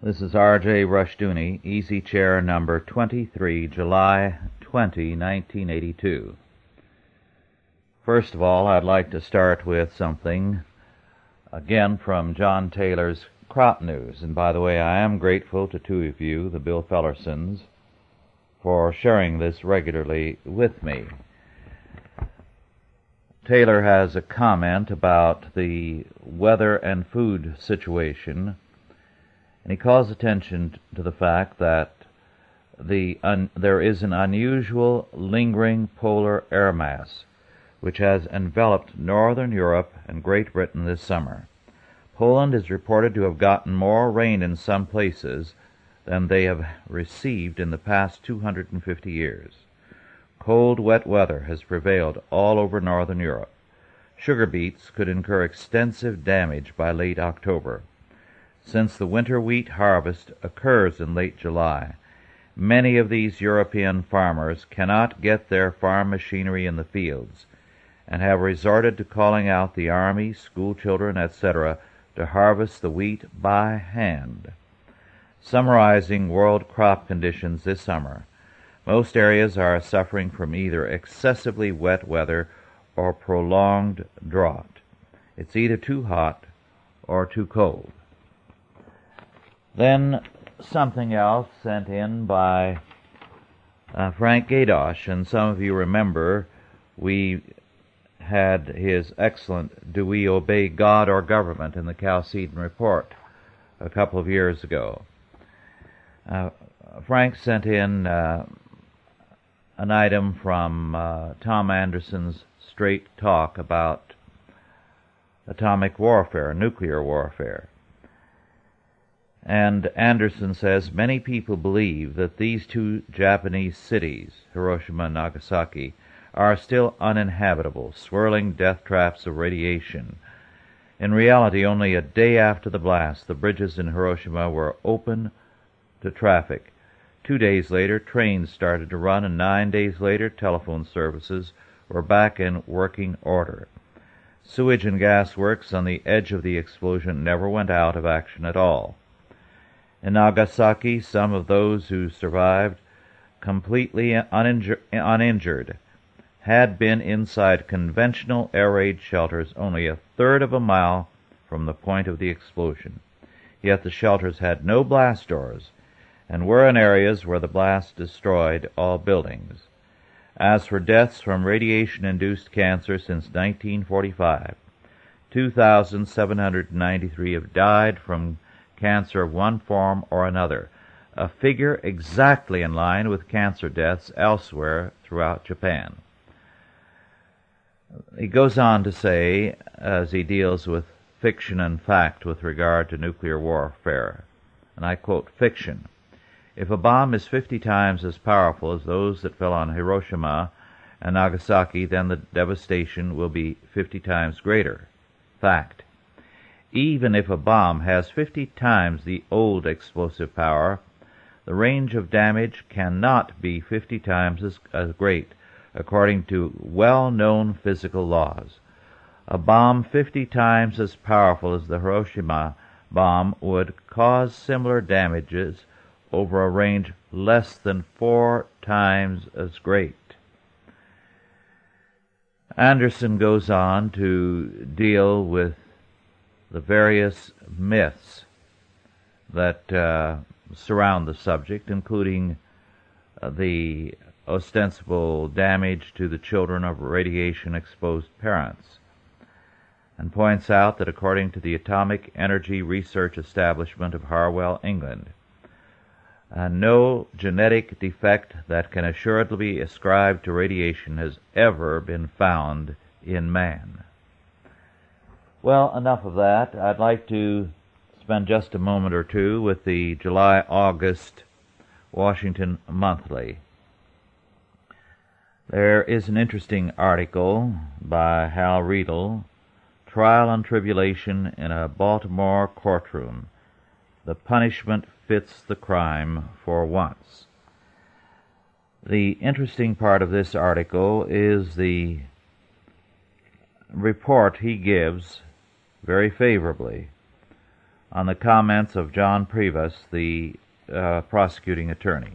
This is R.J. Rushdoony, Easy Chair number 23, July 20, 1982. First of all, I'd like to start with something, again, from John Taylor's Crop News. And by the way, I am grateful to two of you, the Bill Fellersons, for sharing this regularly with me. Taylor has a comment about the weather and food situation, and he calls attention to the fact that there is an unusual lingering polar air mass which has enveloped northern Europe and Great Britain this summer. Poland is reported to have gotten more rain in some places than they have received in the past 250 years. Cold, wet weather has prevailed all over northern Europe. Sugar beets could incur extensive damage by late October. Since the winter wheat harvest occurs in late July, many of these European farmers cannot get their farm machinery in the fields and have resorted to calling out the army, school children, etc., to harvest the wheat by hand. Summarizing world crop conditions this summer, most areas are suffering from either excessively wet weather or prolonged drought. It's either too hot or too cold. Then something else sent in by Frank Gadosh, and some of you remember we had his excellent Do We Obey God or Government in the Chalcedon Report a couple of years ago. Frank sent in an item from Tom Anderson's Straight Talk about atomic warfare, nuclear warfare. And Anderson says, many people believe that these two Japanese cities, Hiroshima and Nagasaki, are still uninhabitable, swirling death traps of radiation. In reality, only a day after the blast, the bridges in Hiroshima were open to traffic. 2 days later, trains started to run, and 9 days later, telephone services were back in working order. Sewage and gas works on the edge of the explosion never went out of action at all. In Nagasaki, some of those who survived, completely uninjured, had been inside conventional air raid shelters only a third of a mile from the point of the explosion. Yet the shelters had no blast doors and were in areas where the blast destroyed all buildings. As for deaths from radiation-induced cancer since 1945, 2,793 have died from cancer of one form or another, a figure exactly in line with cancer deaths elsewhere throughout Japan. He goes on to say, as he deals with fiction and fact with regard to nuclear warfare, and I quote, fiction, if a bomb is 50 times as powerful as those that fell on Hiroshima and Nagasaki, then the devastation will be 50 times greater. Fact, even if a bomb has 50 times the old explosive power, the range of damage cannot be 50 times as great, according to well-known physical laws. A bomb 50 times as powerful as the Hiroshima bomb would cause similar damages over a range less than 4 times as great. Anderson goes on to deal with the various myths that surround the subject, including the ostensible damage to the children of radiation-exposed parents, and points out that according to the Atomic Energy Research Establishment of Harwell, England, no genetic defect that can assuredly be ascribed to radiation has ever been found in man. Well, enough of that. I'd like to spend just a moment or two with the July-August Washington Monthly. There is an interesting article by Hal Riedel, Trial and Tribulation in a Baltimore Courtroom. The punishment fits the crime for once. The interesting part of this article is the report he gives very favorably on the comments of John Priebus, the prosecuting attorney.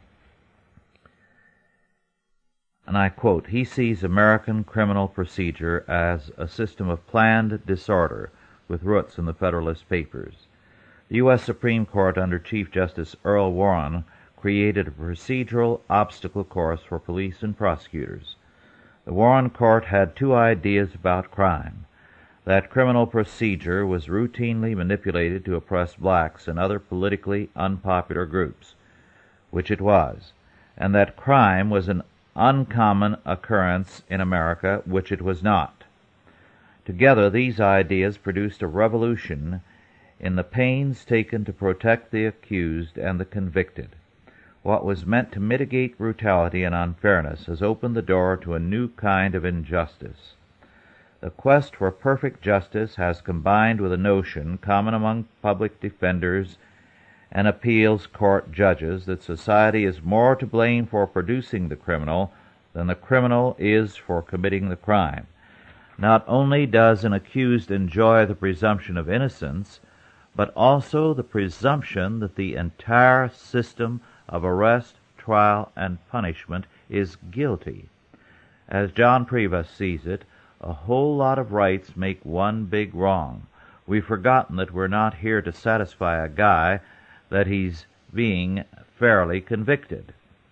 And I quote, "He sees American criminal procedure as a system of planned disorder with roots in the Federalist Papers. The U.S. Supreme Court under Chief Justice Earl Warren created a procedural obstacle course for police and prosecutors. The Warren Court had two ideas about crime: that criminal procedure was routinely manipulated to oppress blacks and other politically unpopular groups, which it was, and that crime was an uncommon occurrence in America, which it was not. Together, these ideas produced a revolution in the pains taken to protect the accused and the convicted. What was meant to mitigate brutality and unfairness has opened the door to a new kind of injustice. The quest for perfect justice has combined with a notion common among public defenders and appeals court judges that society is more to blame for producing the criminal than the criminal is for committing the crime. Not only does an accused enjoy the presumption of innocence, but also the presumption that the entire system of arrest, trial, and punishment is guilty. As John Priebus sees it, a whole lot of rights make one big wrong. We've forgotten that we're not here to satisfy a guy that he's being fairly convicted.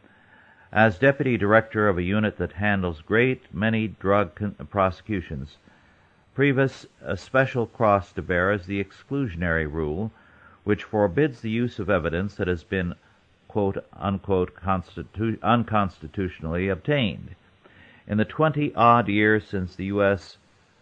As deputy director of a unit that handles great many drug prosecutions, Priebus' a special cross to bear is the exclusionary rule, which forbids the use of evidence that has been quote-unquote unconstitutionally obtained. In the 20-odd years since the U.S.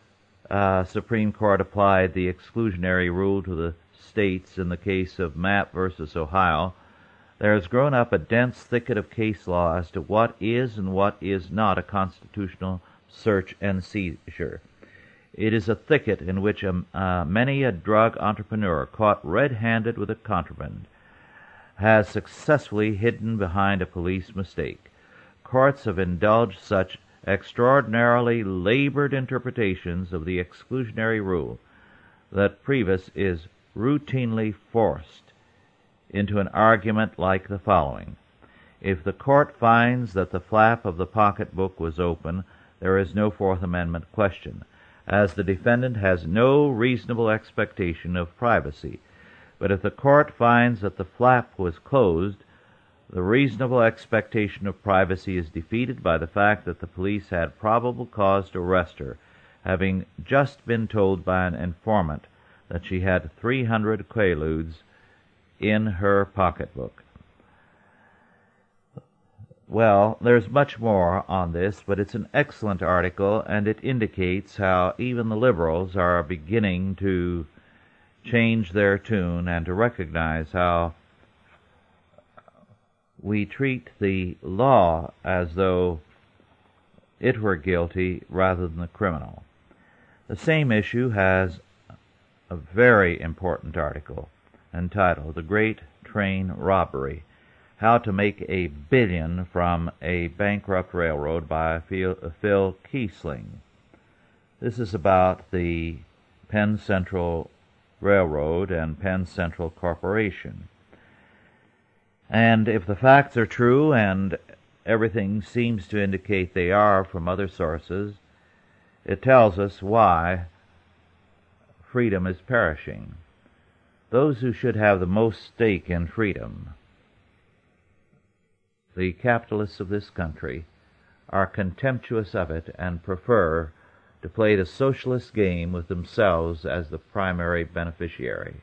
Supreme Court applied the exclusionary rule to the states in the case of Mapp versus Ohio, there has grown up a dense thicket of case law as to what is and what is not a constitutional search and seizure. It is a thicket in which many a drug entrepreneur caught red-handed with a contraband has successfully hidden behind a police mistake. Courts have indulged such extraordinarily labored interpretations of the exclusionary rule that Priebus is routinely forced into an argument like the following: if the court finds that the flap of the pocketbook was open, there is no Fourth Amendment question, as the defendant has no reasonable expectation of privacy. But if the court finds that the flap was closed, the reasonable expectation of privacy is defeated by the fact that the police had probable cause to arrest her, having just been told by an informant that she had 300 Quaaludes in her pocketbook. Well, there's much more on this, but it's an excellent article, and it indicates how even the liberals are beginning to change their tune and to recognize how we treat the law as though it were guilty rather than the criminal. The same issue has a very important article entitled "The Great Train Robbery: How to Make a Billion from a Bankrupt Railroad" by Phil Kiesling. This is about the Penn Central Railroad and Penn Central Corporation. And if the facts are true, and everything seems to indicate they are from other sources, it tells us why freedom is perishing. Those who should have the most stake in freedom, the capitalists of this country, are contemptuous of it and prefer to play the socialist game with themselves as the primary beneficiary.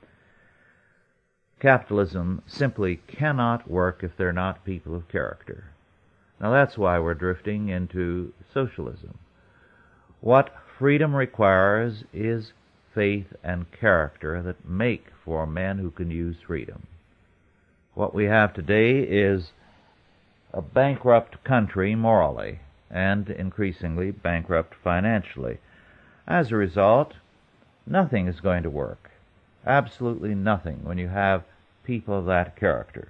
Capitalism simply cannot work if they're not people of character. Now that's why we're drifting into socialism. What freedom requires is faith and character that make for men who can use freedom. What we have today is a bankrupt country morally, and increasingly bankrupt financially. As a result, nothing is going to work. Absolutely nothing when you have people of that character.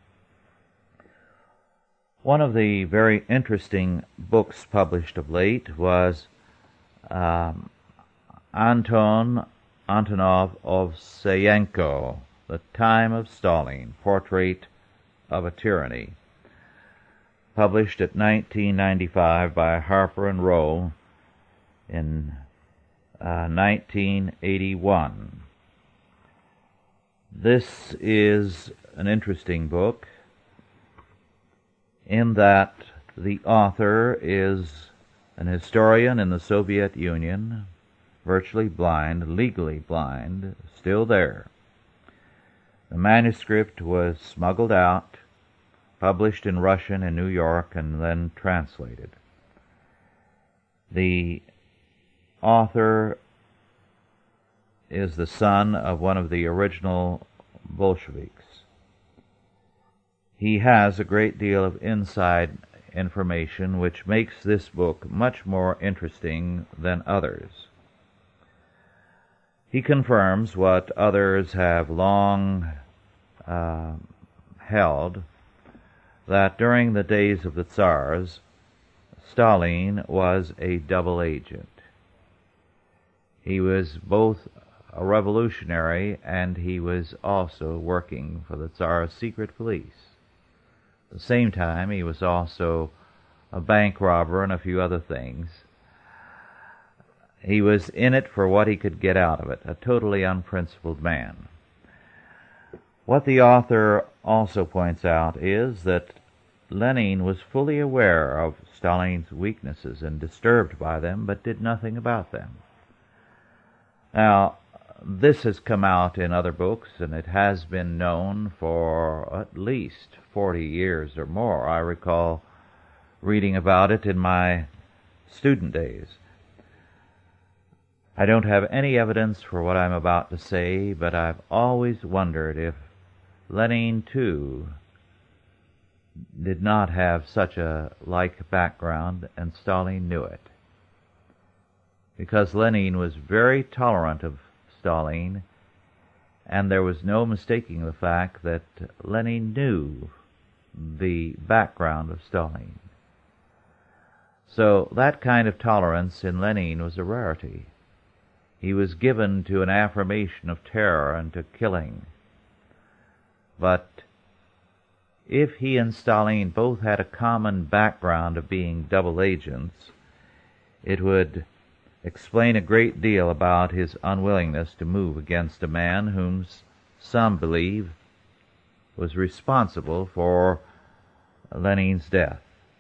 One of the very interesting books published of late was Anton Antonov Ovseyenko, The Time of Stalin, Portrait of a Tyranny, published at 1995 by Harper and Row in 1981. This is an interesting book in that the author is an historian in the Soviet Union, virtually blind, legally blind, still there. The manuscript was smuggled out, published in Russian in New York, and then translated. The author is the son of one of the original Bolsheviks. He has a great deal of inside information which makes this book much more interesting than others. He confirms what others have long held, that during the days of the Tsars, Stalin was a double agent. He was both a revolutionary and he was also working for the Tsar's secret police. At the same time, he was also a bank robber and a few other things. He was in it for what he could get out of it, a totally unprincipled man. What the author also points out is that Lenin was fully aware of Stalin's weaknesses and disturbed by them, but did nothing about them. Now, this has come out in other books, and it has been known for at least 40 years or more. I recall reading about it in my student days. I don't have any evidence for what I'm about to say, but I've always wondered if Lenin, too, did not have such a like background, and Stalin knew it. Because Lenin was very tolerant of Stalin, and there was no mistaking the fact that Lenin knew the background of Stalin. So that kind of tolerance in Lenin was a rarity. He was given to an affirmation of terror and to killing. But if he and Stalin both had a common background of being double agents, it would explain a great deal about his unwillingness to move against a man whom some believe was responsible for Lenin's death.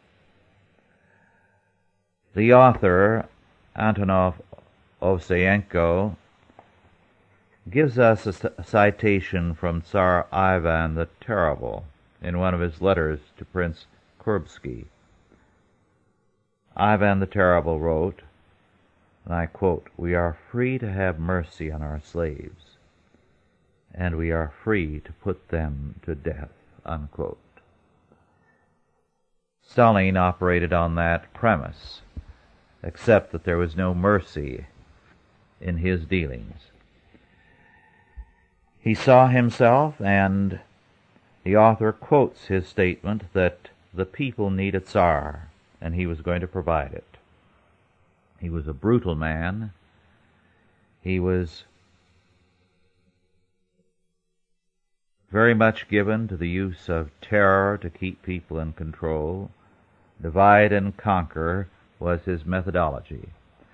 The author, Antonov Ovseyenko, gives us a citation from Tsar Ivan the Terrible in one of his letters to Prince Kurbsky. Ivan the Terrible wrote, and I quote, "We are free to have mercy on our slaves, and we are free to put them to death," unquote. Stalin operated on that premise, except that there was no mercy in his dealings. He saw himself, and the author quotes his statement that the people need a Tsar, and he was going to provide it. He was a brutal man. He was very much given to the use of terror to keep people in control. Divide and conquer was his methodology.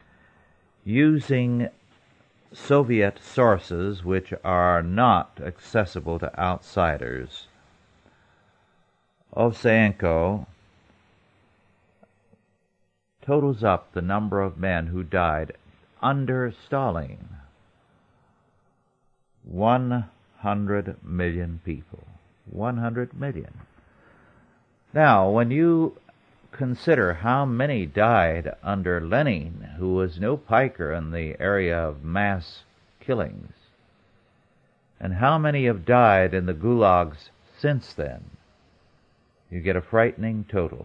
Using Soviet sources which are not accessible to outsiders, Ovseyenko totals up the number of men who died under Stalin. 100 million people. 100 million. Now, when you consider how many died under Lenin, who was no piker in the area of mass killings, and how many have died in the gulags since then, you get a frightening total.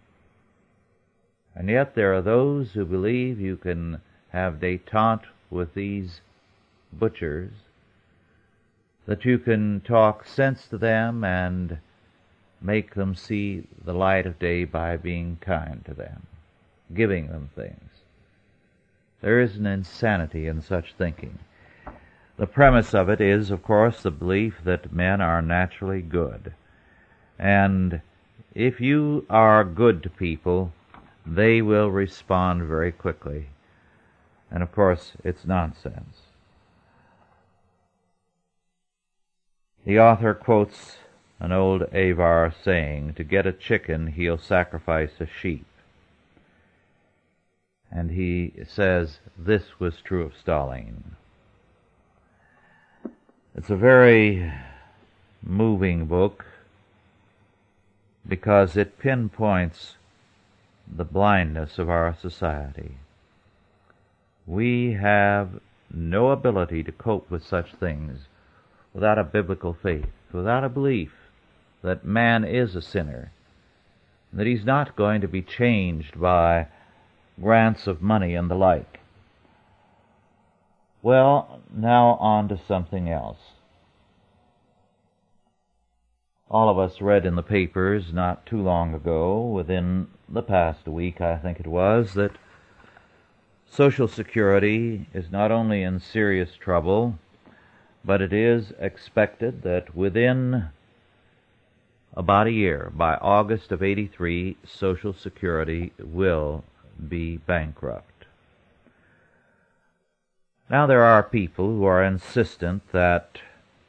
And yet there are those who believe you can have détente with these butchers, that you can talk sense to them and make them see the light of day by being kind to them, giving them things. There is an insanity in such thinking. The premise of it is, of course, the belief that men are naturally good. And if you are good to people, they will respond very quickly. And of course, it's nonsense. The author quotes an old Avar saying, "To get a chicken, he'll sacrifice a sheep." And he says this was true of Stalin. It's a very moving book because it pinpoints the blindness of our society. We have no ability to cope with such things without a biblical faith, without a belief that man is a sinner, that he's not going to be changed by grants of money and the like. Well, now on to something else. All of us read in the papers not too long ago, within the past week I think it was, that Social Security is not only in serious trouble, but it is expected that within about a year, by August of '83, Social Security will be bankrupt. Now there are people who are insistent that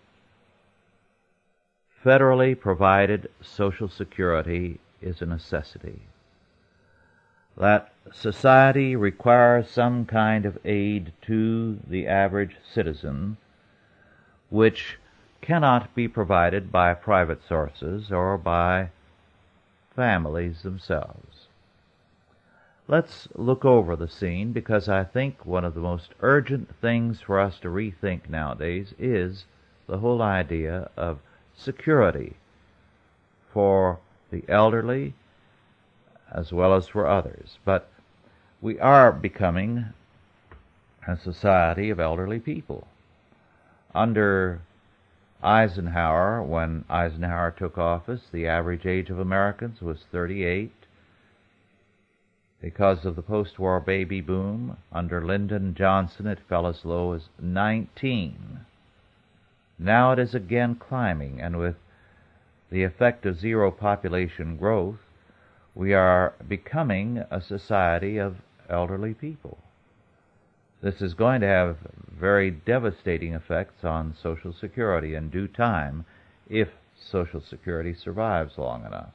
federally provided Social Security is a necessity, that society requires some kind of aid to the average citizen which cannot be provided by private sources or by families themselves. Let's look over the scene, because I think one of the most urgent things for us to rethink nowadays is the whole idea of security for the elderly as well as for others. But we are becoming a society of elderly people. Under Eisenhower, when Eisenhower took office, the average age of Americans was 38. Because of the post-war baby boom, under Lyndon Johnson it fell as low as 19. Now it is again climbing, and with the effect of zero population growth, we are becoming a society of elderly people. This is going to have very devastating effects on Social Security in due time, if Social Security survives long enough.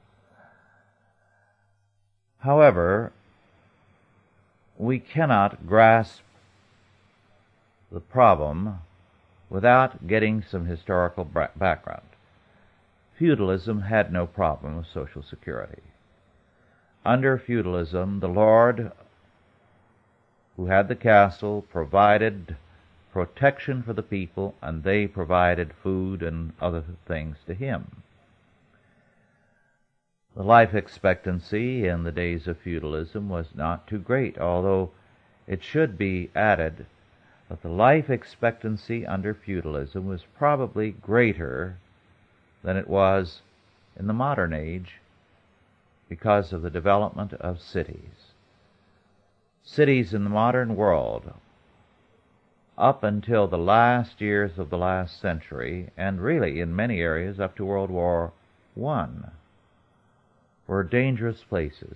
However, we cannot grasp the problem without getting some historical background. Feudalism had no problem with Social Security. Under feudalism, the lord who had the castle provided protection for the people, and they provided food and other things to him. The life expectancy in the days of feudalism was not too great, although it should be added that the life expectancy under feudalism was probably greater than it was in the modern age because of the development of cities. Cities in the modern world, up until the last years of the last century, and really in many areas up to World War I, were dangerous places.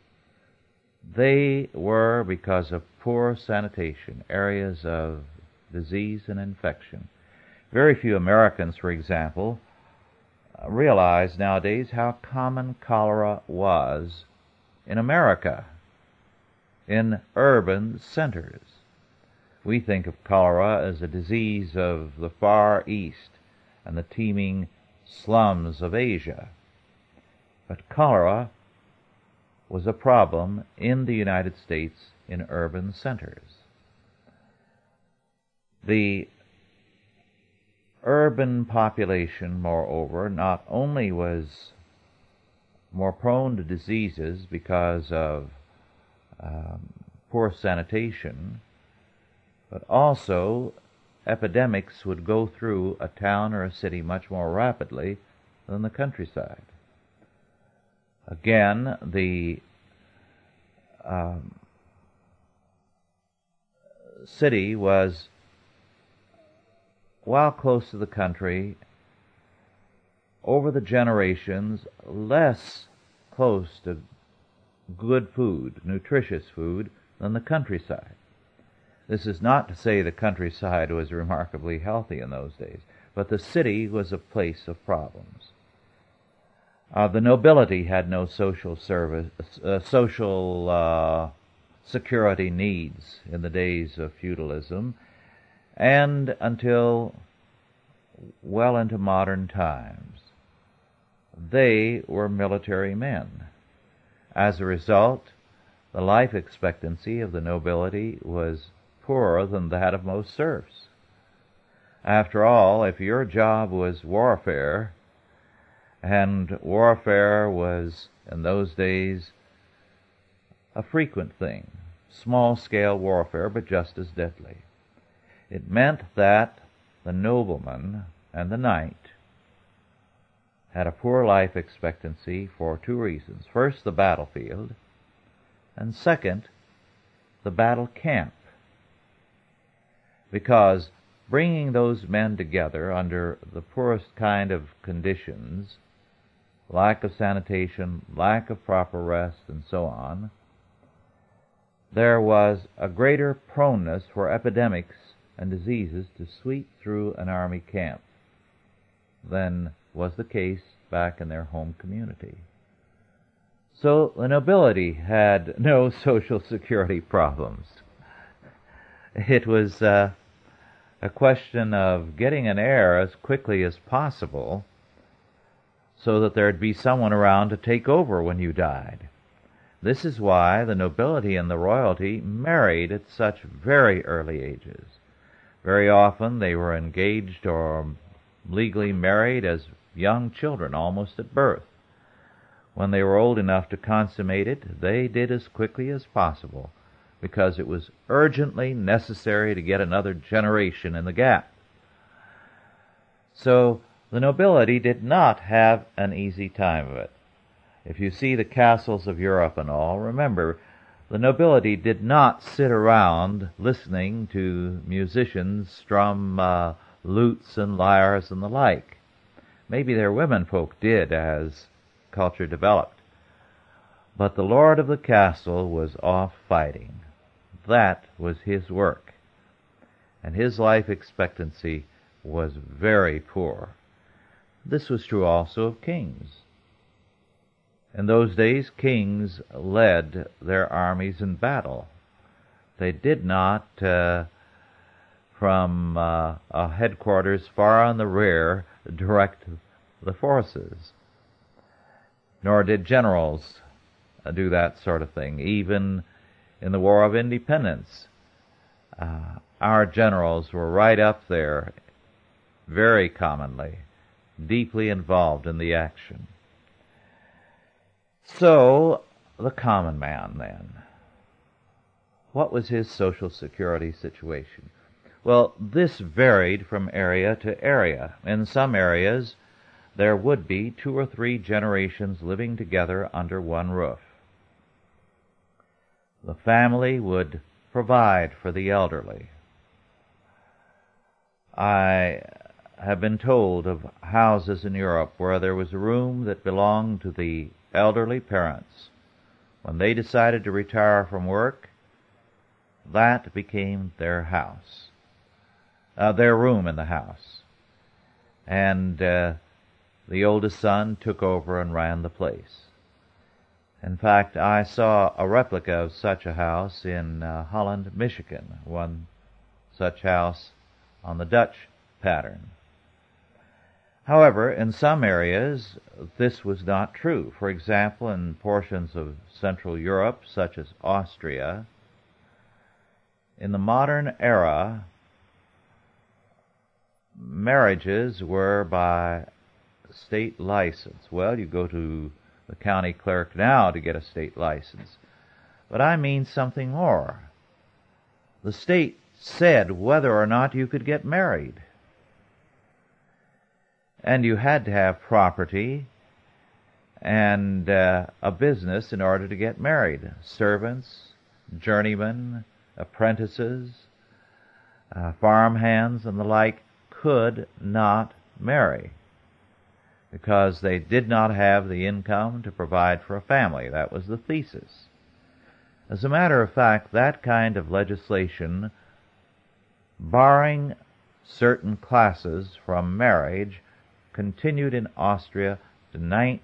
They were, because of poor sanitation, areas of disease and infection. Very few Americans, for example, realize nowadays how common cholera was in America, in urban centers. We think of cholera as a disease of the Far East and the teeming slums of Asia. But cholera was a problem in the United States in urban centers. The urban population, moreover, not only was more prone to diseases because of poor sanitation, but also epidemics would go through a town or a city much more rapidly than the countryside. Again, the city was while close to the country, over the generations, less close to good food, nutritious food, than the countryside. This is not to say the countryside was remarkably healthy in those days, but the city was a place of problems. The nobility had no social security needs in the days of feudalism, and until well into modern times. They were military men. As a result, the life expectancy of the nobility was poorer than that of most serfs. After all, if your job was warfare, and warfare was, in those days, a frequent thing, small-scale warfare, but just as deadly, it meant that the nobleman and the knight had a poor life expectancy for two reasons. First, the battlefield, and second, the battle camp. Because bringing those men together under the poorest kind of conditions, lack of sanitation, lack of proper rest, and so on, there was a greater proneness for epidemics and diseases to sweep through an army camp than was the case back in their home community. So the nobility had no social security problems. It was a question of getting an heir as quickly as possible so that there'd be someone around to take over when you died. This is why the nobility and the royalty married at such very early ages. Very often they were engaged or legally married as young children, almost at birth. When they were old enough to consummate it, they did as quickly as possible, because it was urgently necessary to get another generation in the gap. So the nobility did not have an easy time of it. If you see the castles of Europe and all, remember, the nobility did not sit around listening to musicians strum lutes and lyres and the like. Maybe their womenfolk did as culture developed. But the lord of the castle was off fighting. That was his work. And his life expectancy was very poor. This was true also of kings. In those days, kings led their armies in battle. They did not, from a headquarters far on the rear, direct the forces. Nor did generals do that sort of thing. Even in the War of Independence, our generals were right up there, very commonly, deeply involved in the action. So, the common man, then. What was his social security situation? Well, this varied from area to area. In some areas, there would be 2 or 3 generations living together under one roof. The family would provide for the elderly. I have been told of houses in Europe where there was a room that belonged to the elderly parents. When they decided to retire from work, that became their house, their room in the house. And the oldest son took over and ran the place. In fact, I saw a replica of such a house in Holland, Michigan, one such house on the Dutch pattern. However, in some areas, this was not true. For example, in portions of Central Europe, such as Austria, in the modern era, marriages were by state license. Well, you go to the county clerk now to get a state license. But I mean something more. The state said whether or not you could get married. And you had to have property and a business in order to get married. Servants, journeymen, apprentices, farm hands, and the like could not marry because they did not have the income to provide for a family. That was the thesis. As a matter of fact, that kind of legislation, barring certain classes from marriage, continued in Austria to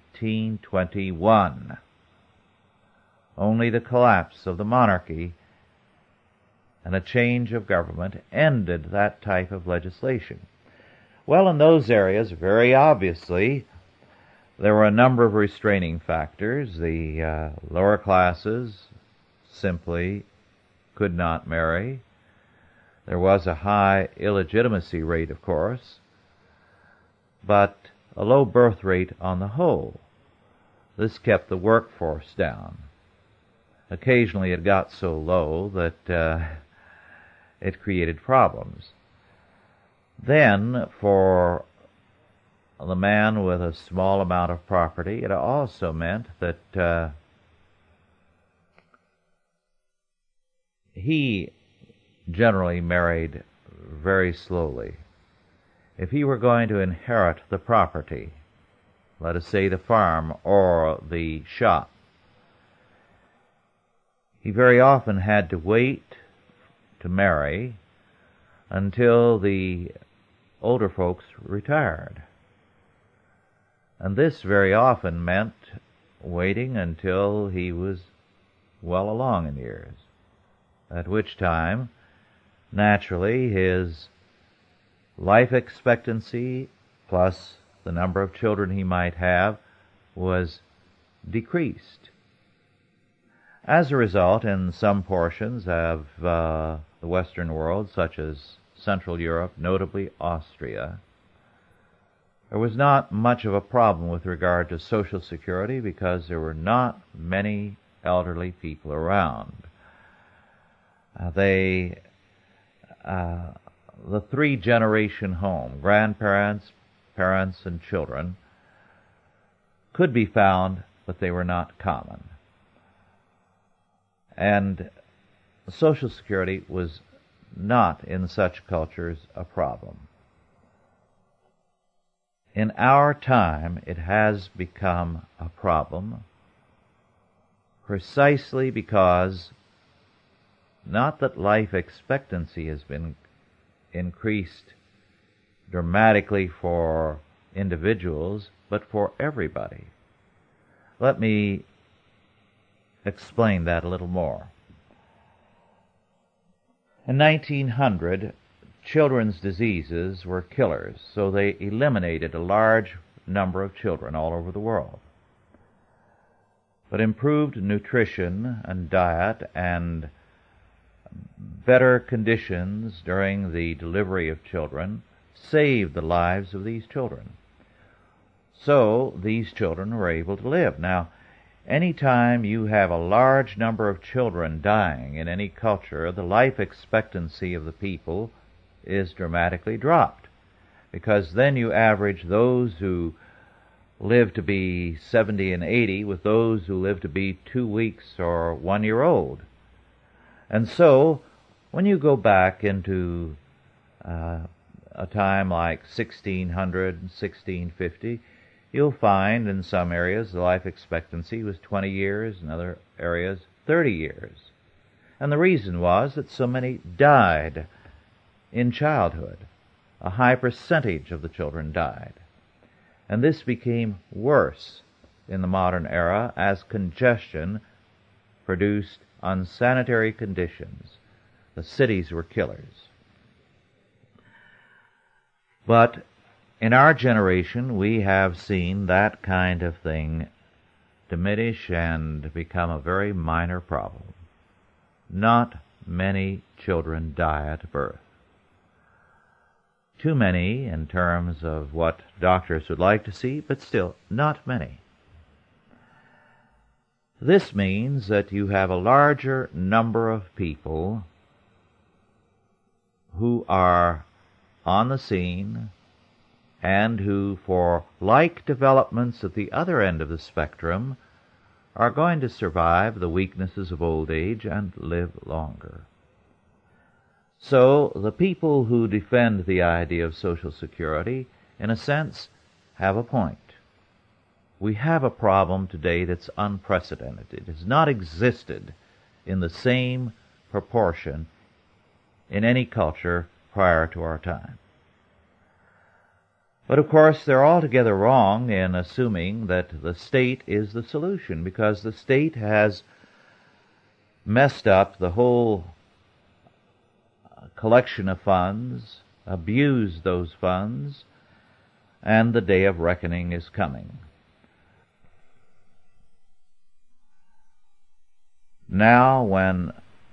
1921. Only the collapse of the monarchy and a change of government ended that type of legislation. Well, in those areas, very obviously, there were a number of restraining factors. The lower classes simply could not marry. There was a high illegitimacy rate, of course, but a low birth rate on the whole. This kept the workforce down. Occasionally it got so low that it created problems. Then, for the man with a small amount of property, it also meant that he generally married very slowly. If he were going to inherit the property, let us say the farm or the shop, he very often had to wait to marry until the older folks retired. And this very often meant waiting until he was well along in years, at which time, naturally, his life expectancy plus the number of children he might have was decreased. As a result, in some portions of the Western world, such as Central Europe, notably Austria, there was not much of a problem with regard to Social Security because there were not many elderly people around. The three-generation home, grandparents, parents, and children, could be found, but they were not common. And Social Security was not, in such cultures, a problem. In our time, it has become a problem precisely because not that life expectancy has been increased dramatically for individuals, but for everybody. Let me explain that a little more. In 1900, children's diseases were killers, so they eliminated a large number of children all over the world. But improved nutrition and diet and better conditions during the delivery of children saved the lives of these children. So these children were able to live. Now, any time you have a large number of children dying in any culture, the life expectancy of the people is dramatically dropped, because then you average those who live to be 70 and 80 with those who live to be 2 weeks or 1 year old. And so, when you go back into a time like 1600 and 1650, you'll find in some areas the life expectancy was 20 years, in other areas 30 years. And the reason was that so many died in childhood. A high percentage of the children died. And this became worse in the modern era as congestion produced unsanitary conditions. The cities were killers. But in our generation, we have seen that kind of thing diminish and become a very minor problem. Not many children die at birth. Too many in terms of what doctors would like to see, but still not many. This means that you have a larger number of people who are on the scene and who, for like developments at the other end of the spectrum, are going to survive the weaknesses of old age and live longer. So the people who defend the idea of Social Security, in a sense, have a point. We have a problem today that's unprecedented. It has not existed in the same proportion in any culture prior to our time. But of course, they're altogether wrong in assuming that the state is the solution, because the state has messed up the whole collection of funds, abused those funds, and the day of reckoning is coming. Now, when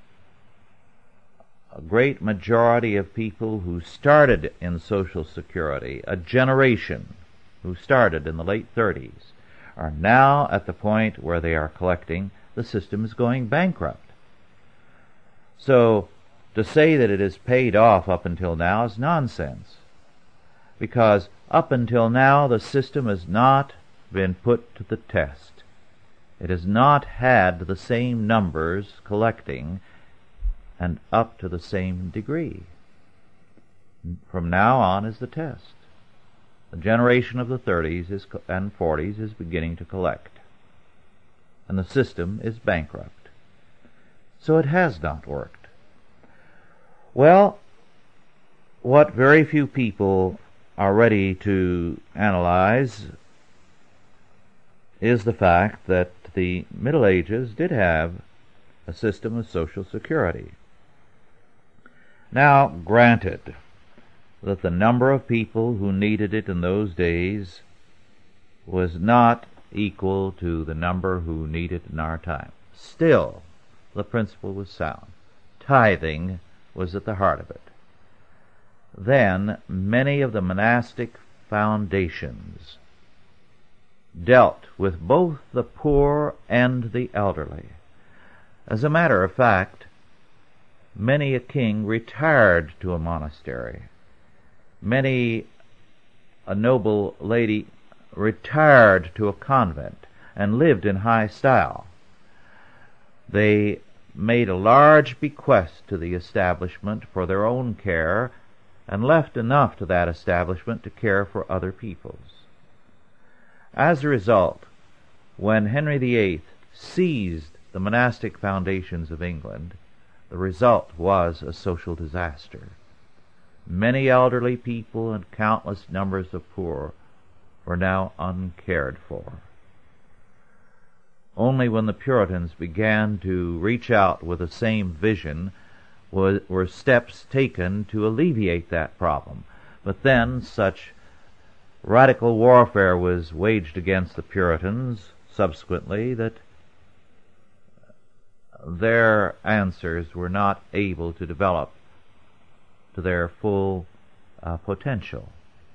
a great majority of people who started in Social Security, a generation who started in the late 30s, are now at the point where they are collecting, the system is going bankrupt. So, to say that it has paid off up until now is nonsense, because up until now the system has not been put to the test. It has not had the same numbers collecting and up to the same degree. From now on is the test. The generation of the 30s and 40s is beginning to collect, and the system is bankrupt. So it has not worked. Well, what very few people are ready to analyze is the fact that the Middle Ages did have a system of Social Security. Now, granted that the number of people who needed it in those days was not equal to the number who need it in our time, still the principle was sound. Tithing was at the heart of it. Then many of the monastic foundations dealt with both the poor and the elderly. As a matter of fact, many a king retired to a monastery. Many a noble lady retired to a convent and lived in high style. They made a large bequest to the establishment for their own care and left enough to that establishment to care for other people's. As a result, when Henry VIII seized the monastic foundations of England, the result was a social disaster. Many elderly people and countless numbers of poor were now uncared for. Only when the Puritans began to reach out with the same vision were steps taken to alleviate that problem. But then such radical warfare was waged against the Puritans subsequently that their answers were not able to develop to their full potential.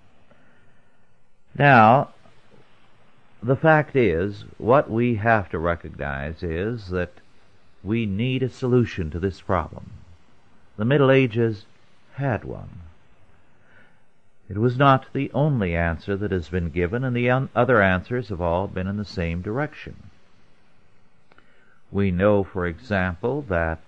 Now, the fact is, what we have to recognize is that we need a solution to this problem. The Middle Ages had one. It was not the only answer that has been given, and the other answers have all been in the same direction. We know, for example, that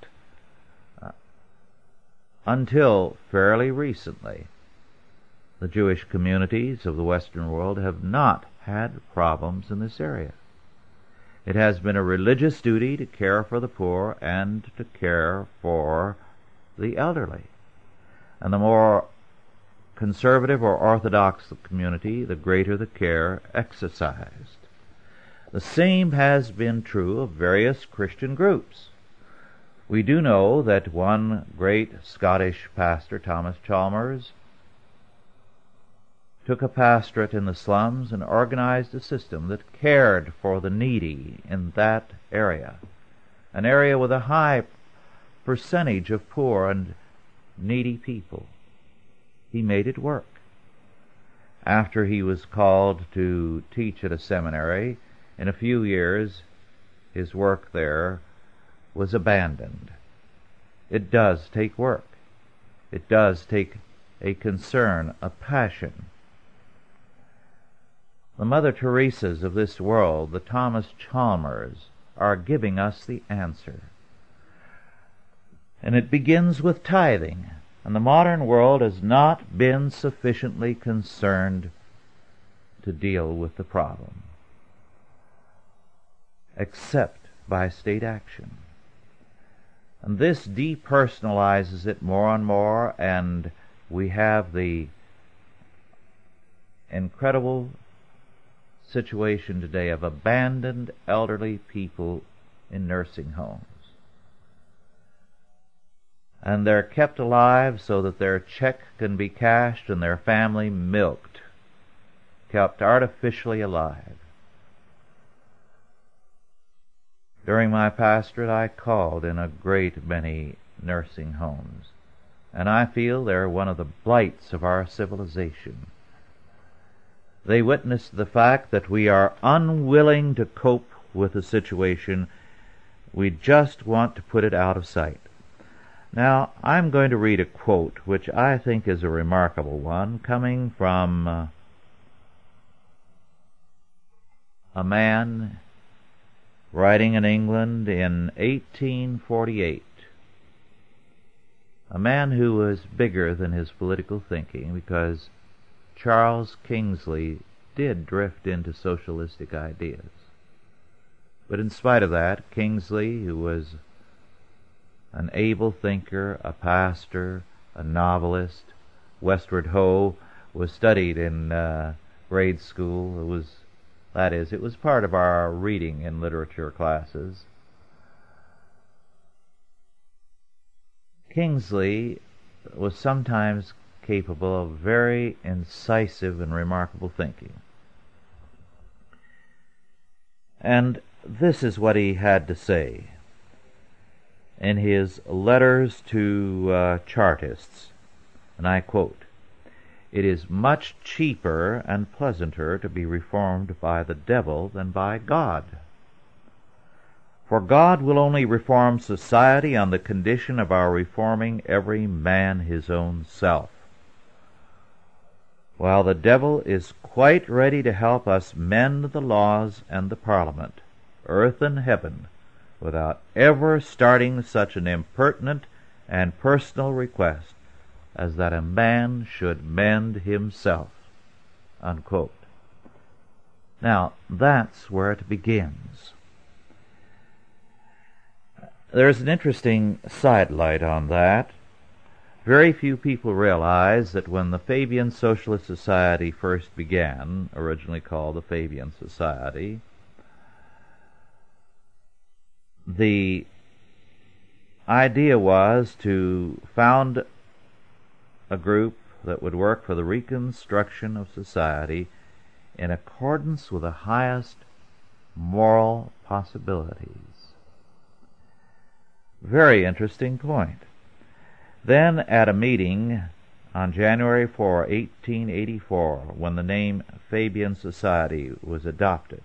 until fairly recently, the Jewish communities of the Western world have not had problems in this area. It has been a religious duty to care for the poor and to care for the elderly. And the more conservative or orthodox the community, the greater the care exercised. The same has been true of various Christian groups. We do know that one great Scottish pastor, Thomas Chalmers, took a pastorate in the slums and organized a system that cared for the needy in that area, an area with a high percentage of poor and needy people. He made it work. After he was called to teach at a seminary, in a few years his work there was abandoned. It does take work. It does take a concern, a passion. The Mother Teresas of this world, the Thomas Chalmers, are giving us the answer. And it begins with tithing. And the modern world has not been sufficiently concerned to deal with the problem, except by state action. And this depersonalizes it more and more, and we have the incredible situation today of abandoned elderly people in nursing homes. And they're kept alive so that their check can be cashed and their family milked, kept artificially alive. During my pastorate, I called in a great many nursing homes, and I feel they're one of the blights of our civilization. They witness the fact that we are unwilling to cope with the situation. We just want to put it out of sight. Now, I'm going to read a quote which I think is a remarkable one, coming from a man writing in England in 1848, a man who was bigger than his political thinking, because Charles Kingsley did drift into socialistic ideas. But in spite of that, Kingsley, who was an able thinker, a pastor, a novelist, Westward Ho, was studied in grade school. It was part of our reading and literature classes. Kingsley was sometimes capable of very incisive and remarkable thinking. And this is what he had to say in his letters to Chartists, and I quote, "It is much cheaper and pleasanter to be reformed by the devil than by God. For God will only reform society on the condition of our reforming every man his own self, while the devil is quite ready to help us mend the laws and the parliament, earth and heaven, without ever starting such an impertinent and personal request as that a man should mend himself." Unquote. Now, that's where it begins. There's an interesting sidelight on that. Very few people realize that when the Fabian Socialist Society first began, originally called the Fabian Society, the idea was to found a group that would work for the reconstruction of society in accordance with the highest moral possibilities. Very interesting point. Then at a meeting on January 4, 1884, when the name Fabian Society was adopted,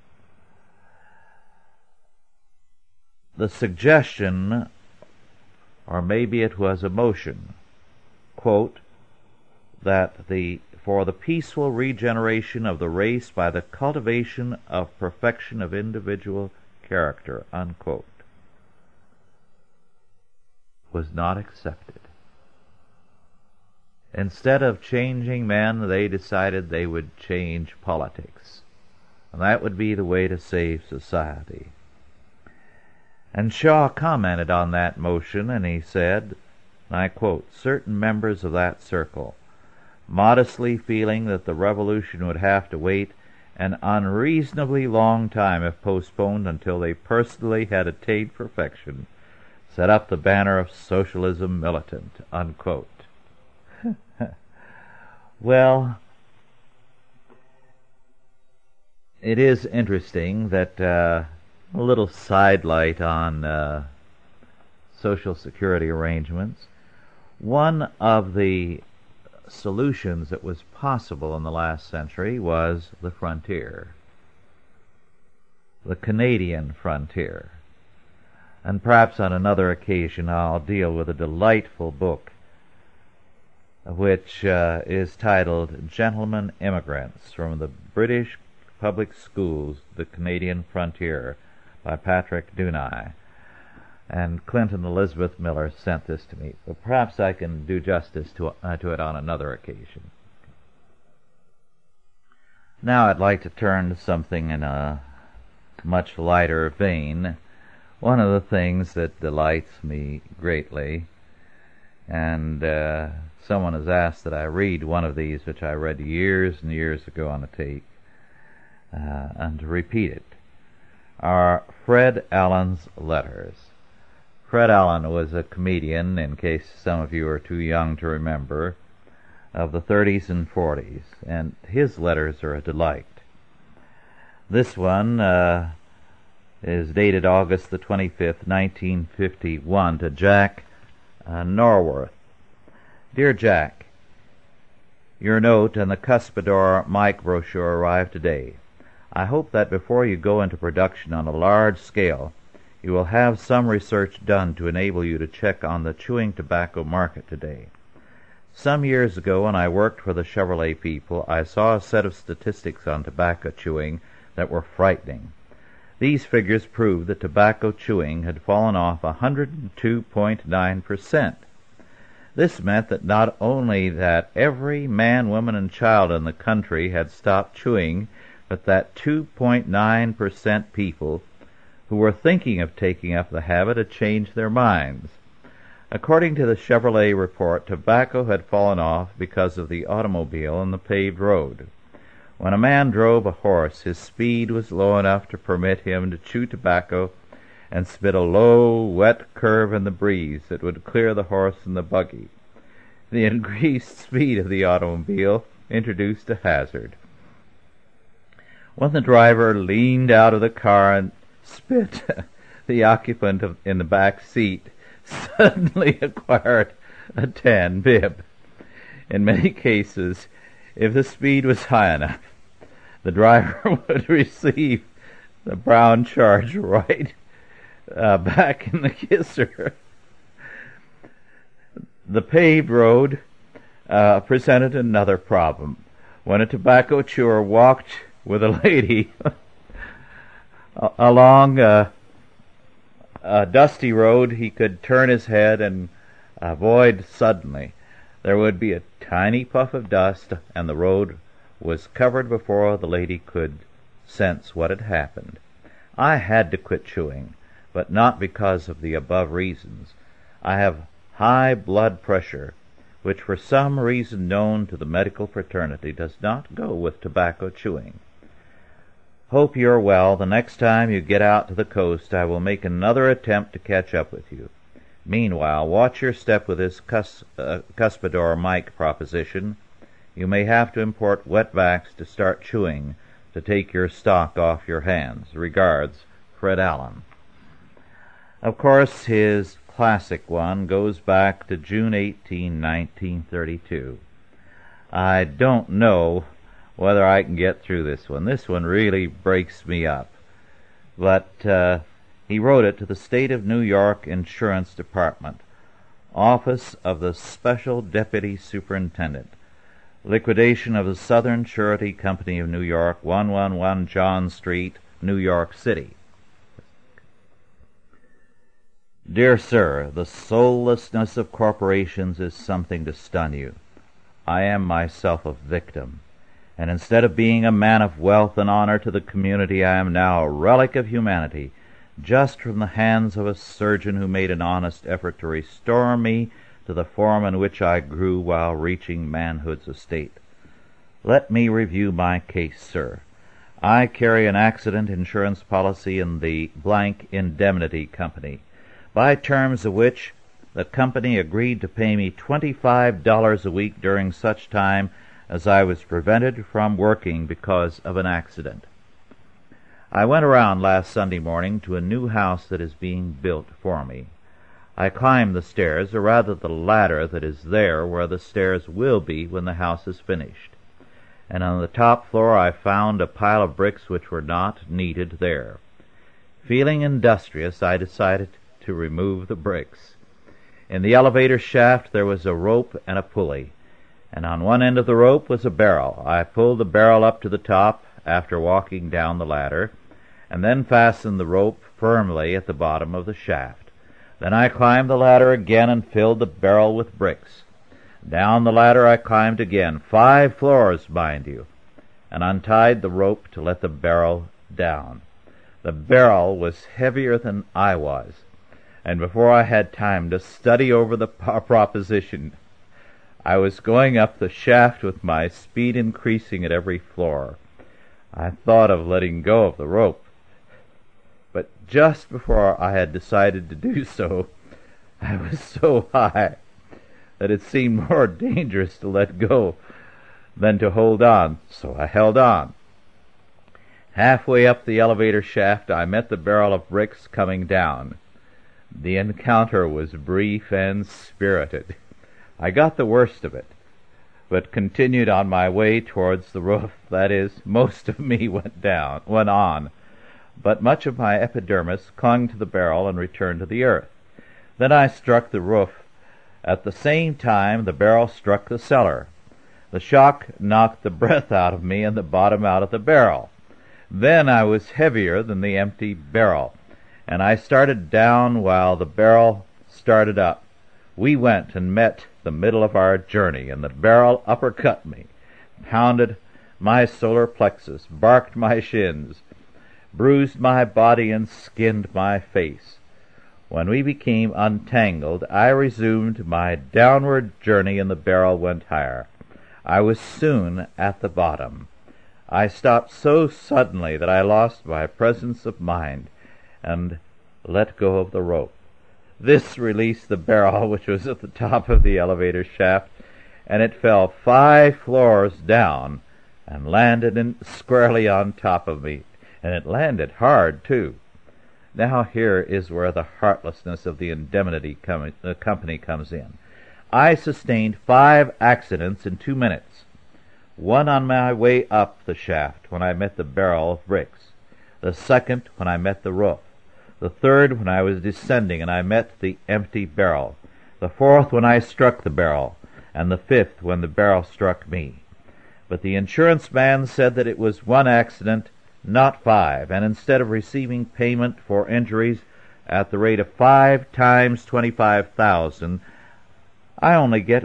the suggestion, or maybe it was a motion, quote, that for the peaceful regeneration of the race by the cultivation of perfection of individual character, unquote, was not accepted. Instead of changing men, they decided they would change politics, and that would be the way to save society. And Shaw commented on that motion, and he said, and I quote, "Certain members of that circle, modestly feeling that the revolution would have to wait an unreasonably long time if postponed until they personally had attained perfection, set up the banner of socialism militant," unquote. Well, it is interesting that a little sidelight on Social Security arrangements. One of the solutions that was possible in the last century was the frontier, the Canadian frontier. And perhaps on another occasion I'll deal with a delightful book which is titled "Gentlemen Immigrants from the British Public Schools, the Canadian Frontier" by Patrick Dunai. and Clinton Elizabeth Miller sent this to me. But perhaps I can do justice to it on another occasion. Now I'd like to turn to something in a much lighter vein. One of the things that delights me greatly, and someone has asked that I read one of these, which I read years and years ago on a tape, and to repeat it, are Fred Allen's letters. Fred Allen was a comedian, in case some of you are too young to remember, of the 30s and 40s, and his letters are a delight. This one is dated August the 25th, 1951, to Jack Norworth. Dear Jack, your note and the Cuspidor mic brochure arrived today. I hope that before you go into production on a large scale, you will have some research done to enable you to check on the chewing tobacco market today. Some years ago, when I worked for the Chevrolet people, I saw a set of statistics on tobacco chewing that were frightening. These figures proved that tobacco chewing had fallen off 102.9%. This meant that not only that every man, woman, and child in the country had stopped chewing, but that 2.9% people who were thinking of taking up the habit had changed their minds. According to the Chevrolet report, tobacco had fallen off because of the automobile and the paved road. When a man drove a horse, his speed was low enough to permit him to chew tobacco and spit a low, wet curve in the breeze that would clear the horse and the buggy. The increased speed of the automobile introduced a hazard. When the driver leaned out of the car and spit, the occupant in the back seat suddenly acquired a tan bib. In many cases, if the speed was high enough, the driver would receive the brown charge right back in the kisser. The paved road presented another problem. When a tobacco chewer walked with a lady along a dusty road, he could turn his head and avoid suddenly. There would be a tiny puff of dust, and the road was covered before the lady could sense what had happened. I had to quit chewing, but not because of the above reasons. I have high blood pressure, which for some reason known to the medical fraternity does not go with tobacco chewing. Hope you're well. The next time you get out to the coast, I will make another attempt to catch up with you. Meanwhile, watch your step with this Cuspidor mic proposition. You may have to import wetbacks to start chewing to take your stock off your hands. Regards, Fred Allen. Of course, his classic one goes back to June 18, 1932. I don't know whether I can get through this one. This one really breaks me up. But he wrote it to the State of New York Insurance Department, Office of the Special Deputy Superintendent, Liquidation of the Southern Surety Company of New York, 111 John Street, New York City. Dear Sir, the soullessness of corporations is something to stun you. I am myself a victim, and instead of being a man of wealth and honor to the community, I am now a relic of humanity, just from the hands of a surgeon who made an honest effort to restore me to the form in which I grew while reaching manhood's estate. Let me review my case, sir. I carry an accident insurance policy in the blank indemnity company, by terms of which the company agreed to pay me $25 a week during such time as I was prevented from working because of an accident. I went around last Sunday morning to a new house that is being built for me. I climbed the stairs, or rather the ladder that is there where the stairs will be when the house is finished. And on the top floor I found a pile of bricks which were not needed there. Feeling industrious, I decided to remove the bricks. In the elevator shaft there was a rope and a pulley, and on one end of the rope was a barrel. I pulled the barrel up to the top after walking down the ladder, and then fastened the rope firmly at the bottom of the shaft. Then I climbed the ladder again and filled the barrel with bricks. Down the ladder I climbed again, 5 floors, mind you, and untied the rope to let the barrel down. The barrel was heavier than I was, and before I had time to study over the proposition, I was going up the shaft with my speed increasing at every floor. I thought of letting go of the rope, but just before I had decided to do so, I was so high that it seemed more dangerous to let go than to hold on, so I held on. Halfway up the elevator shaft, I met the barrel of bricks coming down. The encounter was brief and spirited. I got the worst of it, but continued on my way towards the roof. That is, most of me went on, but much of my epidermis clung to the barrel and returned to the earth. Then I struck the roof. At the same time, the barrel struck the cellar. The shock knocked the breath out of me and the bottom out of the barrel. Then I was heavier than the empty barrel, and I started down while the barrel started up. We went and met the middle of our journey, and the barrel uppercut me, pounded my solar plexus, barked my shins, bruised my body, and skinned my face. When we became untangled, I resumed my downward journey, and the barrel went higher. I was soon at the bottom. I stopped so suddenly that I lost my presence of mind and let go of the rope. This released the barrel, which was at the top of the elevator shaft, and it fell 5 floors down and landed squarely on top of me. And it landed hard, too. Now here is where the heartlessness of the indemnity company comes in. I sustained 5 accidents in 2 minutes. One on my way up the shaft when I met the barrel of bricks. The second when I met the roof. The third when I was descending and I met the empty barrel. The fourth when I struck the barrel. And the fifth when the barrel struck me. But the insurance man said that it was 1 accident, not 5, and instead of receiving payment for injuries at the rate of 5 times $25,000, I only get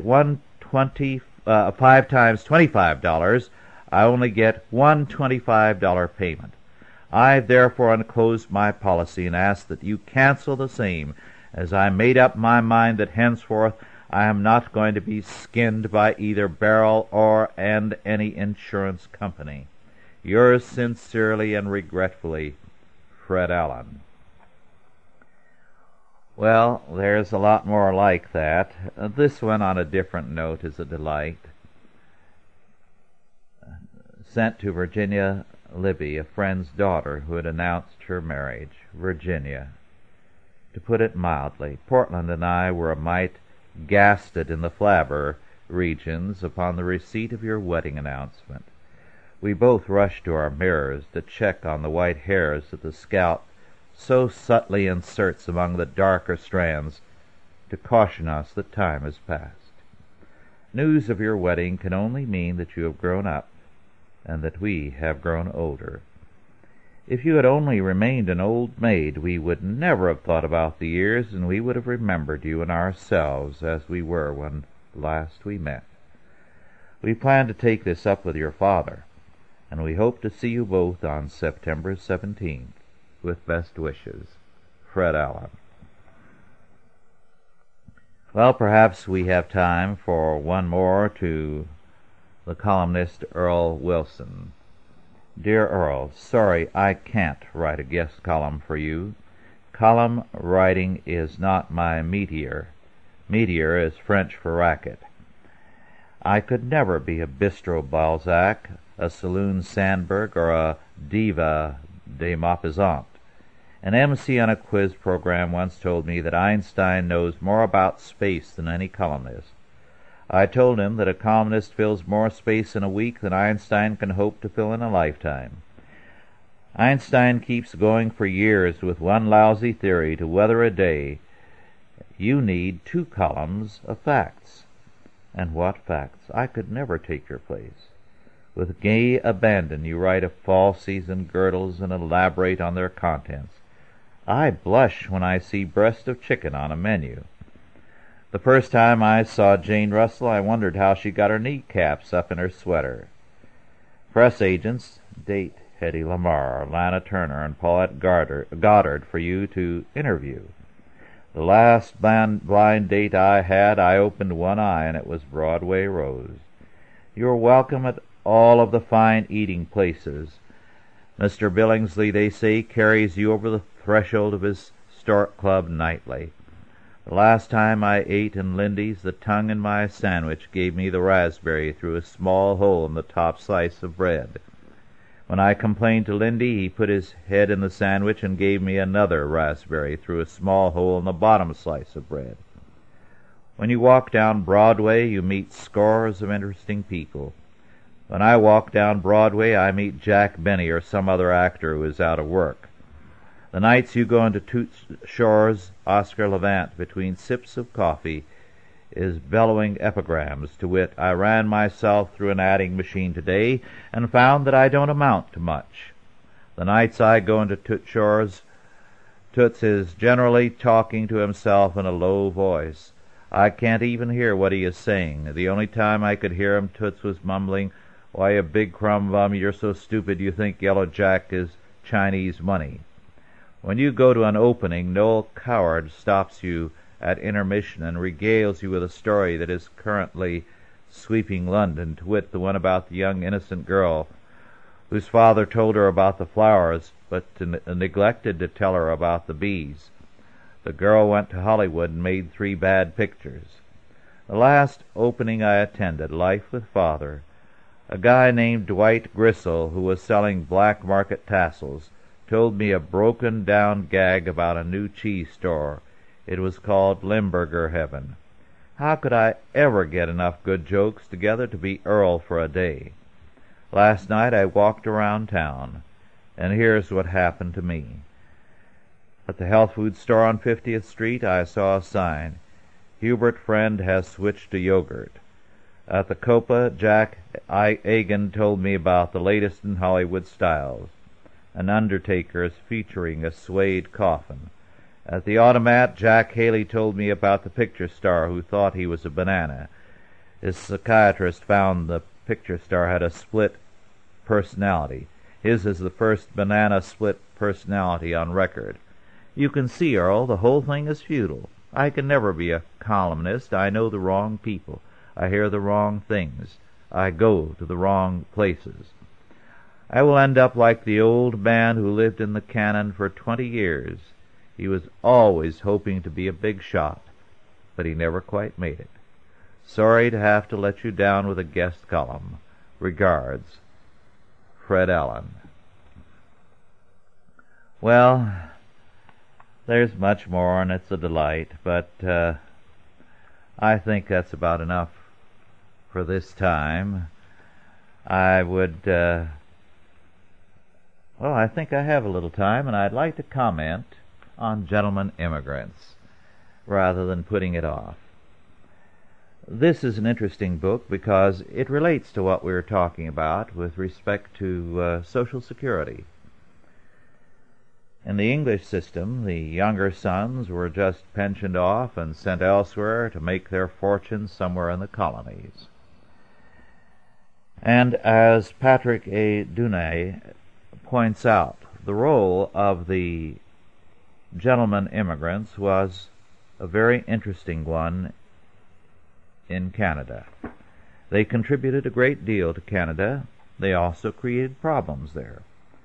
5 times $25. I only get one $25 payment. I therefore enclose my policy and ask that you cancel the same, as I made up my mind that henceforth I am not going to be skinned by either barrel or any insurance company. Yours sincerely and regretfully, Fred Allen. Well, there's a lot more like that. This one, on a different note, is a delight. Sent to Virginia Libby, a friend's daughter who had announced her marriage. Virginia. To put it mildly, Portland and I were a mite gasted in the flabber regions upon the receipt of your wedding announcement. We both rushed to our mirrors to check on the white hairs that the scalp so subtly inserts among the darker strands to caution us that time has passed. News of your wedding can only mean that you have grown up and that we have grown older. If you had only remained an old maid, we would never have thought about the years, and we would have remembered you and ourselves as we were when last we met. We plan to take this up with your father, and we hope to see you both on September 17th. With best wishes, Fred Allen. Well, perhaps we have time for one more to the columnist Earl Wilson. Dear Earl, sorry I can't write a guest column for you. Column writing is not my métier. Métier is French for racket. I could never be a bistro Balzac, a saloon Sandburg, or a diva de Maupassant. An MC on a quiz program once told me that Einstein knows more about space than any columnist. I told him that a columnist fills more space in a week than Einstein can hope to fill in a lifetime. Einstein keeps going for years with one lousy theory to weather a day. You need 2 columns of facts. And what facts? I could never take your place. With gay abandon you write of fall season girdles and elaborate on their contents. I blush when I see breast of chicken on a menu. The first time I saw Jane Russell, I wondered how she got her kneecaps up in her sweater. Press agents date Hedy Lamarr, Lana Turner, and Paulette Goddard for you to interview. The last blind date I had, I opened one eye, and it was Broadway Rose. You're welcome at all of the fine eating places. Mr. Billingsley, they say, carries you over the threshold of his Stork Club nightly. The last time I ate in Lindy's, the tongue in my sandwich gave me the raspberry through a small hole in the top slice of bread. When I complained to Lindy, he put his head in the sandwich and gave me another raspberry through a small hole in the bottom slice of bread. When you walk down Broadway, you meet scores of interesting people. When I walk down Broadway, I meet Jack Benny or some other actor who is out of work. The nights you go into Toots Shor's Oscar Levant between sips of coffee is bellowing epigrams, to wit, I ran myself through an adding machine today and found that I don't amount to much. The nights I go into Toots Shor's, Toots is generally talking to himself in a low voice. I can't even hear what he is saying. The only time I could hear him, Toots was mumbling, "Why, you big crumb bum, you're so stupid you think Yellow Jack is Chinese money." When you go to an opening, Noel Coward stops you at intermission and regales you with a story that is currently sweeping London, to wit, the one about the young innocent girl whose father told her about the flowers but neglected to tell her about the bees. The girl went to Hollywood and made 3 bad pictures. The last opening I attended, Life with Father, a guy named Dwight Gristle, who was selling black market tassels, told me a broken-down gag about a new cheese store. It was called Limburger Heaven. How could I ever get enough good jokes together to be Earl for a day? Last night I walked around town, and here's what happened to me. At the health food store on 50th Street, I saw a sign, "Hubert Friend has switched to yogurt." At the Copa, Jack Agan told me about the latest in Hollywood styles. An undertaker is featuring a suede coffin. At the Automat, Jack Haley told me about the picture star who thought he was a banana. His psychiatrist found the picture star had a split personality. His is the first banana split personality on record. You can see, Earl, the whole thing is futile. I can never be a columnist. I know the wrong people. I hear the wrong things. I go to the wrong places. I will end up like the old man who lived in the Cannon for 20 years. He was always hoping to be a big shot, but he never quite made it. Sorry to have to let you down with a guest column. Regards, Fred Allen. Well, there's much more, and it's a delight, but I think that's about enough for this time. I would... Well, I think I have a little time, and I'd like to comment on Gentlemen Immigrants, rather than putting it off. This is an interesting book because it relates to what we were talking about with respect to Social Security. In the English system, the younger sons were just pensioned off and sent elsewhere to make their fortunes somewhere in the colonies. And as Patrick A. Dunay points out, the role of the gentlemen immigrants was a very interesting one in Canada. They contributed a great deal to Canada. They also created problems there.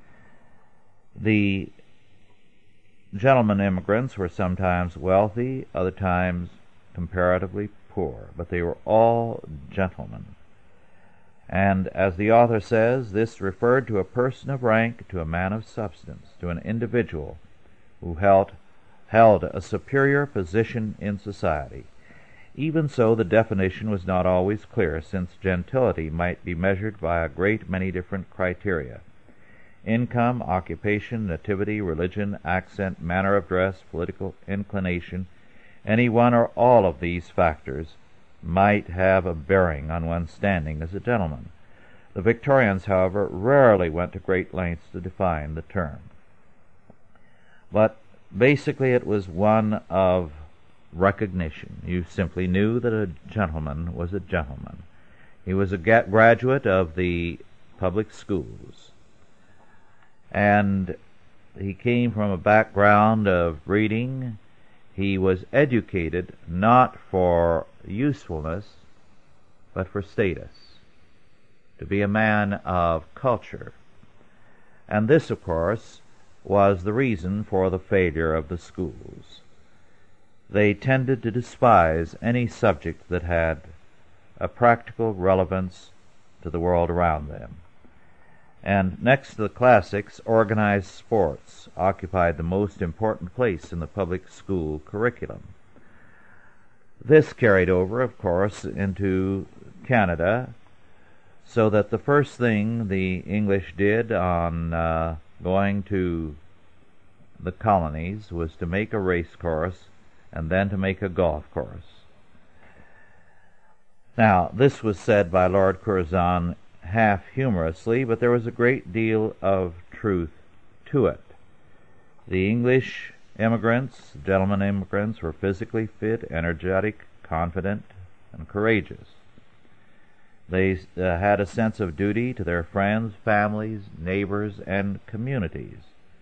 The gentlemen immigrants were sometimes wealthy, other times comparatively poor, but they were all gentlemen. And as the author says, this referred to a person of rank, to a man of substance, to an individual who held a superior position in society. Even so, the definition was not always clear, since gentility might be measured by a great many different criteria. Income, occupation, nativity, religion, accent, manner of dress, political inclination, any one or all of these factors might have a bearing on one's standing as a gentleman. The Victorians, however, rarely went to great lengths to define the term. But basically it was one of recognition. You simply knew that a gentleman was a gentleman. He was a graduate of the public schools, and he came from a background of reading. He was educated not for usefulness, but for status, to be a man of culture. And this, of course, was the reason for the failure of the schools. They tended to despise any subject that had a practical relevance to the world around them. And next to the classics, organized sports occupied the most important place in the public school curriculum. This carried over, of course, into Canada, so that the first thing the English did on going to the colonies was to make a race course and then to make a golf course. Now, this was said by Lord Curzon half humorously, but there was a great deal of truth to it. The English immigrants, gentlemen immigrants, were physically fit, energetic, confident, and courageous. They had a sense of duty to their friends, families, neighbors, and communities.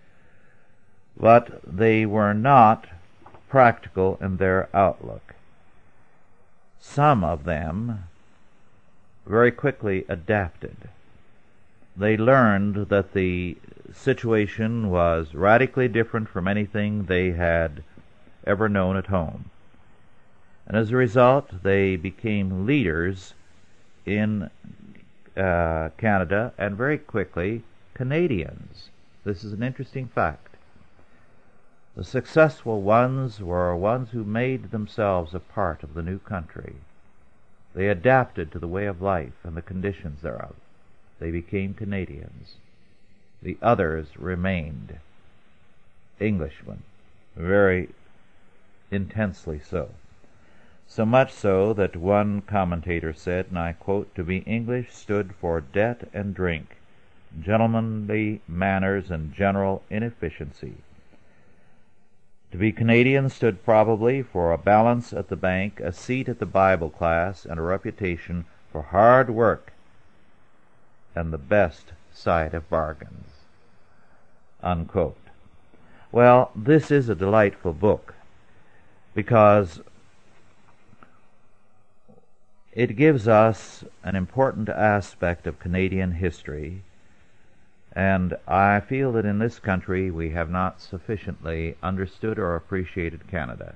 But they were not practical in their outlook. Some of them very quickly adapted. They learned that the situation was radically different from anything they had ever known at home. And as a result, they became leaders in Canada, and very quickly Canadians. This is an interesting fact. The successful ones were ones who made themselves a part of the new country. They adapted to the way of life and the conditions thereof. They became Canadians. The others remained Englishmen, very intensely so. So much so that one commentator said, and I quote, "To be English stood for debt and drink, gentlemanly manners, and general inefficiency. To be Canadian stood probably for a balance at the bank, a seat at the Bible class, and a reputation for hard work and the best side of bargains." Unquote. Well, this is a delightful book because it gives us an important aspect of Canadian history, and I feel that in this country we have not sufficiently understood or appreciated Canada.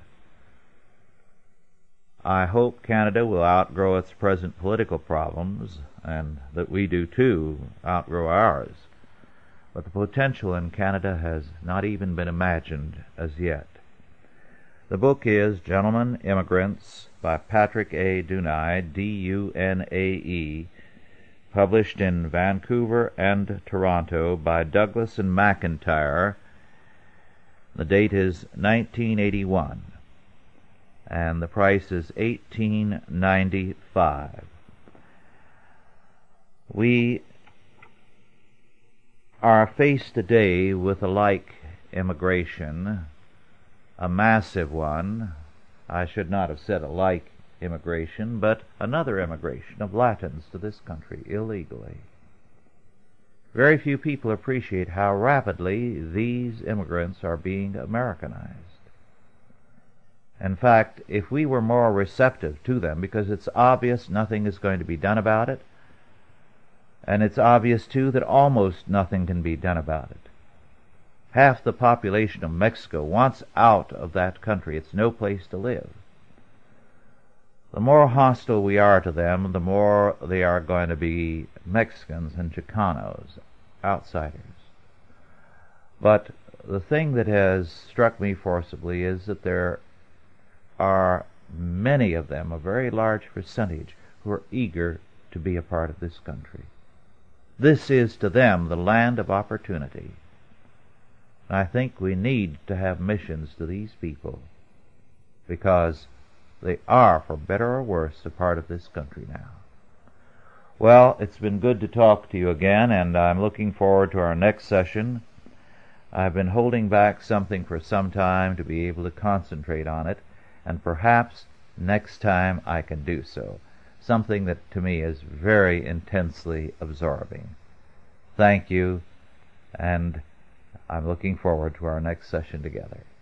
I hope Canada will outgrow its present political problems, and that we do too outgrow ours. But the potential in Canada has not even been imagined as yet. The book is Gentlemen Immigrants by Patrick A. Dunae, D-U-N-A-E, published in Vancouver and Toronto by Douglas and McIntyre. The date is 1981, and the price is $18.95. We are faced today with a like immigration, a massive one. I should not have said a like immigration, but another immigration of Latins to this country illegally. Very few people appreciate how rapidly these immigrants are being Americanized. In fact, if we were more receptive to them, because it's obvious nothing is going to be done about it, and it's obvious, too, that almost nothing can be done about it. Half the population of Mexico wants out of that country. It's no place to live. The more hostile we are to them, the more they are going to be Mexicans and Chicanos, outsiders. But the thing that has struck me forcibly is that there are many of them, a very large percentage, who are eager to be a part of this country. This is to them the land of opportunity. I think we need to have missions to these people because they are, for better or worse, a part of this country now. Well, it's been good to talk to you again, and I'm looking forward to our next session I've been holding back something for some time to be able to concentrate on it, and perhaps next time I can do so. Something that to me is very intensely absorbing. Thank you, and I'm looking forward to our next session together.